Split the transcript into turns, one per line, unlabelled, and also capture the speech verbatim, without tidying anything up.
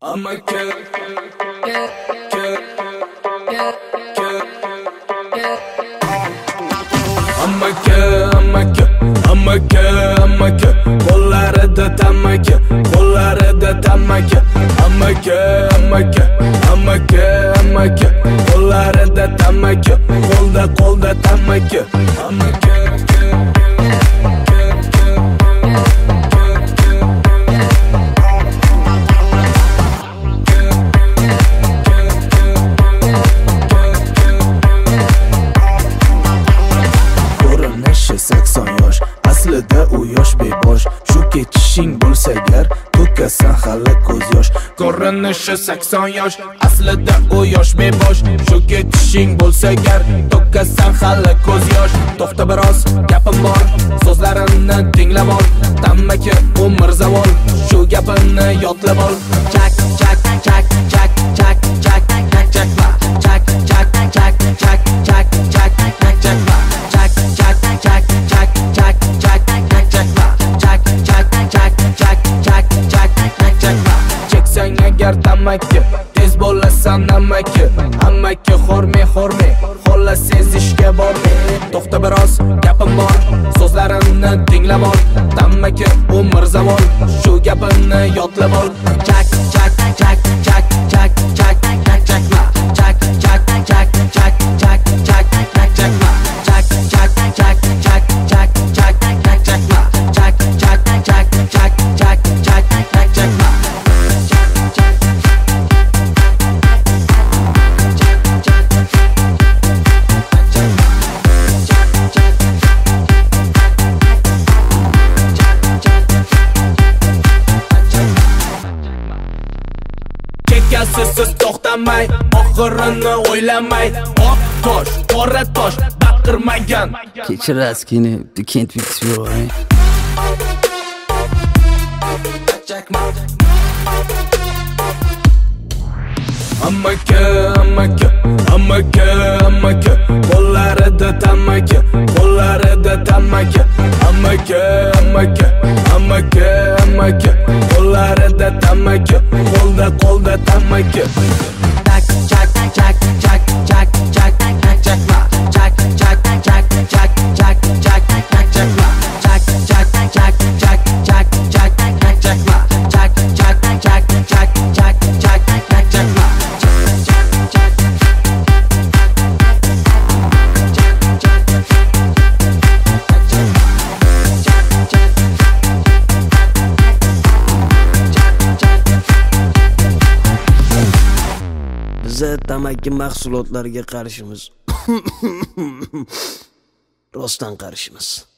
I'm a kid, kid, kid, kid, kid, kid. I'm a kid, I'm a kid, I'm a kid, I'm a kid. Qo'llarida tamaki, qo'llarida tamaki. I'm a kid, I'm a kid, I'm a kid, I'm a kid. Qo'llarida tamaki, qo'lda qo'lda tamaki. I'm a kid, kid.
sakson yosh, aslida u yosh bebosh. Shu ketishing bo'lsa gar, to'kasan hali ko'z yosh.
Ko'rinishi sakson yosh, aslida u yosh bebosh. Shu ketishing bo'lsa gar, to'kasan hali ko'z yosh. To'xta biroz, gapim bor, so'zlarimni tinglab ol. Tammaki umr zavol, shu gapimni yodlab ol. Chak chak chak chak chak chak chak chakma. Chak chak chak chak chak chak chak chakma. Chak chak chak chak chak chak chak chakma. Chak chak chak chak chak chak chak chakma. Cheksang agar tamaki, tez bo'lasan namaki. Hammaki xorme xorme, xolla sezishga borme. To'xta biroz, gapim bor, so'zlarimni tinglab ol. Tammaki umr zavol, shu gapimni yodlab ol. Chak chak chak chak chak chak chak chakma. Chak chak chak chak chak chak chak chakma. Chak chak chak chak chak chak chak chakma. Chak chak chak chak chak chak chak chakma. Siz to'xtamay, oxirini o'ylamay. Oq tosh, qora tosh, baqirmagan.
Kechirasiz, kini you can't fix me, right?
I'm a kid, I'm a kid, I'm a kid, I'm a kid. Qo'llarida tamaki, qo'llarida tamaki. I'm a kid, I'm a kid, I'm a kid, I'm a kid. Qo'llarida tamaki, qo'lda qo'lda tamaki. Chak chak chak chak chak chak chak chakma. Chak chak chak chak chak chak chak chakma. Chak chak chak chak chak chak chak chakma. Chak chak chak chak chak chak chak chakma.
Biz tamaki mahsulotlariga qarshimiz. Rostdan qarshimiz.